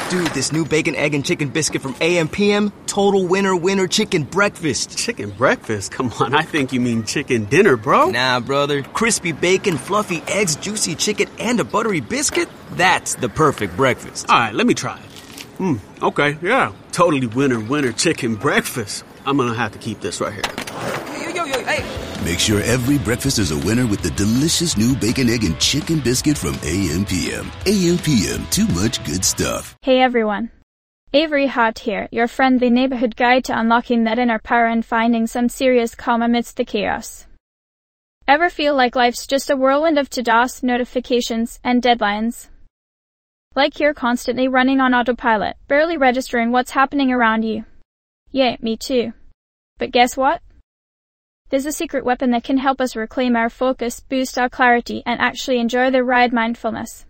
Dude, this new bacon, egg, and chicken biscuit from AM/PM, total winner chicken breakfast. Chicken breakfast? Come on, I think you mean chicken dinner, bro. Nah, brother. Crispy bacon, fluffy eggs, juicy chicken, and a buttery biscuit? That's the perfect breakfast. All right, let me try it. Okay, yeah. Totally winner chicken breakfast. I'm gonna have to keep this right here. Yo, hey. Make sure every breakfast is a winner with the delicious new bacon, egg, and chicken biscuit from AM/PM. AM/PM, too much good stuff. Hey everyone. Avery Hart here, your friendly neighborhood guide to unlocking that inner power and finding some serious calm amidst the chaos. Ever feel like life's just a whirlwind of to-dos, notifications, and deadlines? Like you're constantly running on autopilot, barely registering what's happening around you? Yeah, me too. But guess what? There's a secret weapon that can help us reclaim our focus, boost our clarity, and actually enjoy the ride: mindfulness.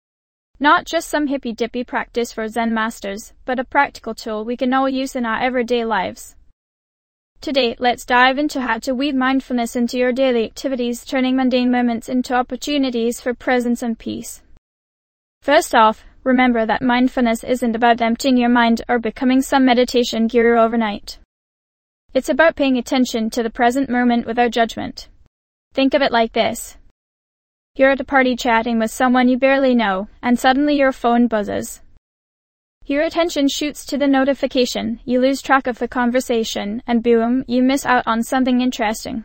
Not just some hippy-dippy practice for Zen masters, but a practical tool we can all use in our everyday lives. Today, let's dive into how to weave mindfulness into your daily activities, turning mundane moments into opportunities for presence and peace. First off, remember that mindfulness isn't about emptying your mind or becoming some meditation guru overnight. It's about paying attention to the present moment without judgment. Think of it like this. You're at a party chatting with someone you barely know, and suddenly your phone buzzes. Your attention shoots to the notification, you lose track of the conversation, and boom, you miss out on something interesting.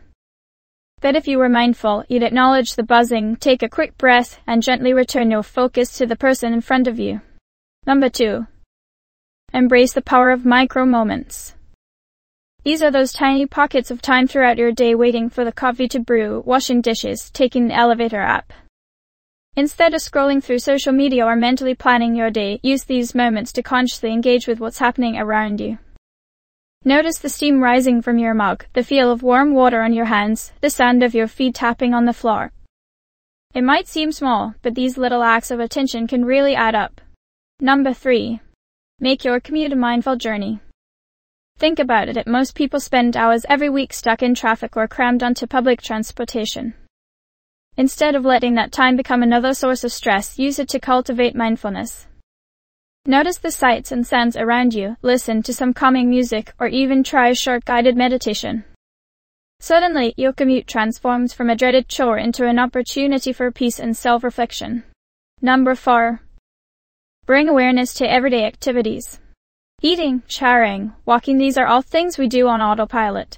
But if you were mindful, you'd acknowledge the buzzing, take a quick breath, and gently return your focus to the person in front of you. Number 2. Embrace the power of micro moments. These are those tiny pockets of time throughout your day waiting for the coffee to brew, washing dishes, taking the elevator up. Instead of scrolling through social media or mentally planning your day, use these moments to consciously engage with what's happening around you. Notice the steam rising from your mug, the feel of warm water on your hands, the sound of your feet tapping on the floor. It might seem small, but these little acts of attention can really add up. Number 3. Make your commute a mindful journey. Think about it, most people spend hours every week stuck in traffic or crammed onto public transportation. Instead of letting that time become another source of stress, use it to cultivate mindfulness. Notice the sights and sounds around you, listen to some calming music, or even try a short guided meditation. Suddenly, your commute transforms from a dreaded chore into an opportunity for peace and self-reflection. Number 4. Bring awareness to everyday activities. Eating, showering, walking, these are all things we do on autopilot.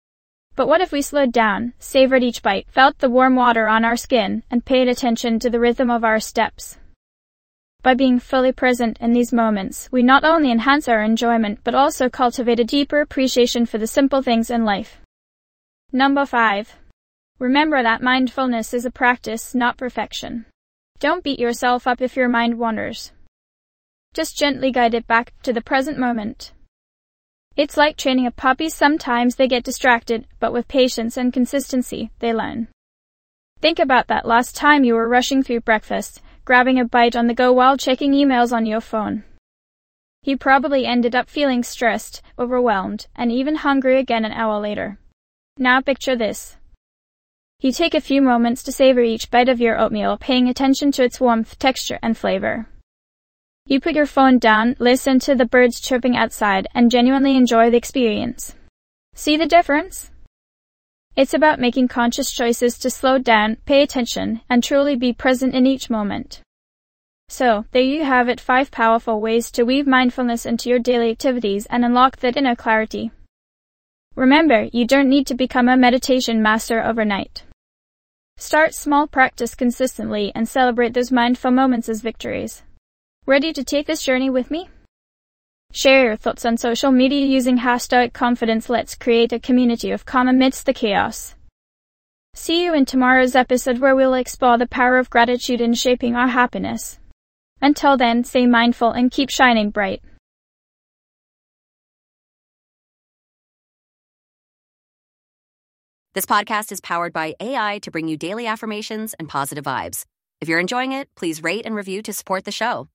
But what if we slowed down, savored each bite, felt the warm water on our skin, and paid attention to the rhythm of our steps? By being fully present in these moments, we not only enhance our enjoyment but also cultivate a deeper appreciation for the simple things in life. Number 5. Remember that mindfulness is a practice, not perfection. Don't beat yourself up if your mind wanders. Just gently guide it back to the present moment. It's like training a puppy. Sometimes they get distracted, but with patience and consistency, they learn. Think about that last time you were rushing through breakfast, grabbing a bite on the go while checking emails on your phone. You probably ended up feeling stressed, overwhelmed, and even hungry again an hour later. Now picture this. You take a few moments to savor each bite of your oatmeal, paying attention to its warmth, texture, and flavor. You put your phone down, listen to the birds chirping outside, and genuinely enjoy the experience. See the difference? It's about making conscious choices to slow down, pay attention, and truly be present in each moment. So, there you have it, 5 powerful ways to weave mindfulness into your daily activities and unlock that inner clarity. Remember, you don't need to become a meditation master overnight. Start small, practice consistently, and celebrate those mindful moments as victories. Ready to take this journey with me? Share your thoughts on social media using #confidence. Let's create a community of calm amidst the chaos. See you in tomorrow's episode where we'll explore the power of gratitude in shaping our happiness. Until then, stay mindful and keep shining bright. This podcast is powered by AI to bring you daily affirmations and positive vibes. If you're enjoying it, please rate and review to support the show.